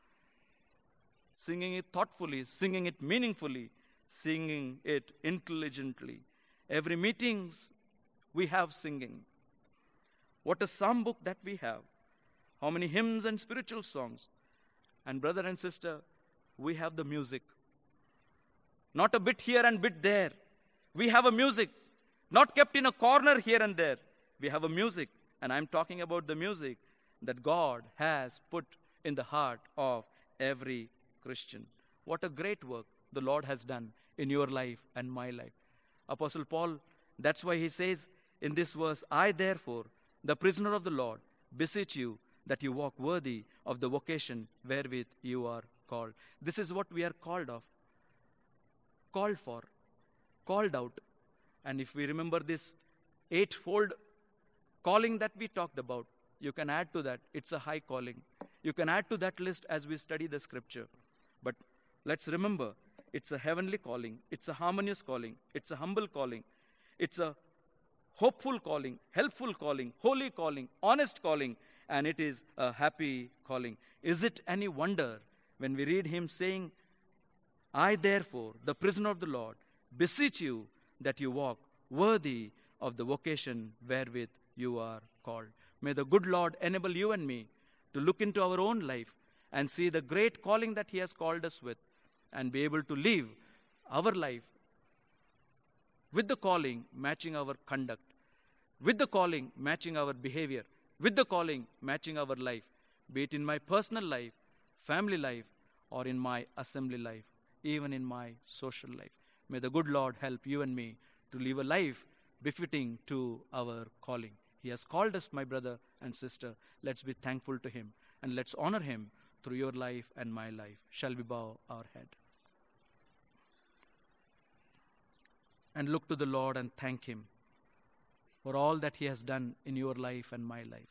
Singing it thoughtfully, singing it meaningfully, singing it intelligently. Every meetings we have singing. What a psalm book that we have. How many hymns and spiritual songs. And brother and sister, we have the music. Not a bit here and bit there. We have a music. Not kept in a corner here and there. We have a music. And I'm talking about the music that God has put in the heart of every Christian. What a great work the Lord has done in your life and my life. Apostle Paul, that's why he says in this verse, I therefore, the prisoner of the Lord, beseech you that you walk worthy of the vocation wherewith you are called. This is what we are called of. Called for. Called out. And if we remember this eightfold calling that we talked about, you can add to that. It's a high calling. You can add to that list as we study the Scripture. But let's remember, it's a heavenly calling. It's a harmonious calling. It's a humble calling. It's a hopeful calling, helpful calling, holy calling, honest calling, and it is a happy calling. Is it any wonder when we read him saying, I therefore, the prisoner of the Lord, beseech you that you walk worthy of the vocation wherewith you are called. May the good Lord enable you and me to look into our own life and see the great calling that he has called us with, and be able to live our life with the calling matching our conduct, with the calling matching our behavior, with the calling matching our life, be it in my personal life, family life, or in my assembly life, even in my social life. May the good Lord help you and me to live a life befitting to our calling. He has called us, my brother and sister. Let's be thankful to him, and let's honor him through your life and my life. Shall we bow our head and look to the Lord and thank him for all that he has done in your life and my life.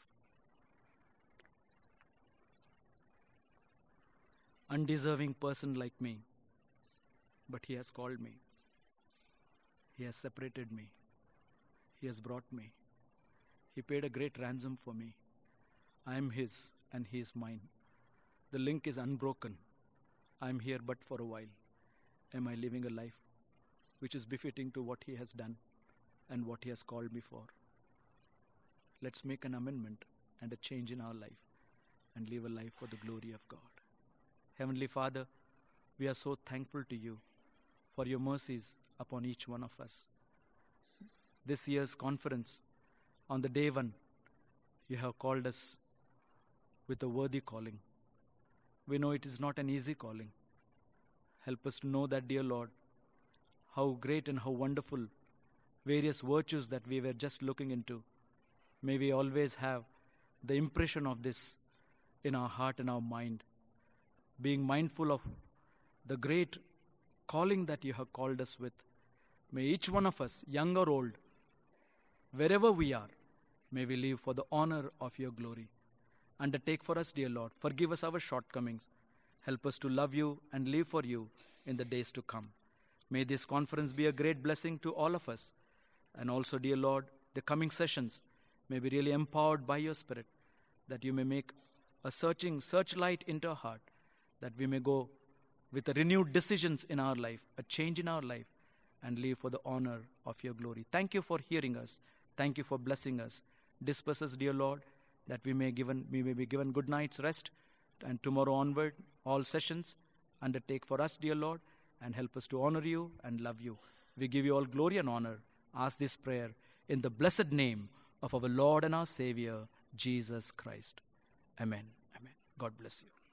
Undeserving person like me, but he has called me. He has separated me. He has brought me. He paid a great ransom for me. I am his and he is mine. The link is unbroken. I am here but for a while. Am I living a life which is befitting to what he has done and what he has called me for? Let's make an amendment and a change in our life and live a life for the glory of God. Heavenly Father, we are so thankful to you for your mercies upon each one of us. This year's conference, on the day one, you have called us with a worthy calling. We know it is not an easy calling. Help us to know that, dear Lord, how great and how wonderful various virtues that we were just looking into. May we always have the impression of this in our heart and our mind, being mindful of the great calling that you have called us with. May each one of us, young or old, wherever we are, may we live for the honor of your glory. Undertake for us, dear Lord. Forgive us our shortcomings. Help us to love you and live for you in the days to come. May this conference be a great blessing to all of us. And also, dear Lord, the coming sessions may be really empowered by your Spirit, that you may make a searchlight into our heart, that we may go with renewed decisions in our life, a change in our life, and live for the honor of your glory. Thank you for hearing us. Thank you for blessing us. Disperse us, dear Lord, that we may be given good night's rest, and tomorrow onward, all sessions undertake for us, dear Lord, and help us to honor you and love you. We give you all glory and honor. Ask this prayer in the blessed name of our Lord and our Savior, Jesus Christ. Amen. Amen. God bless you.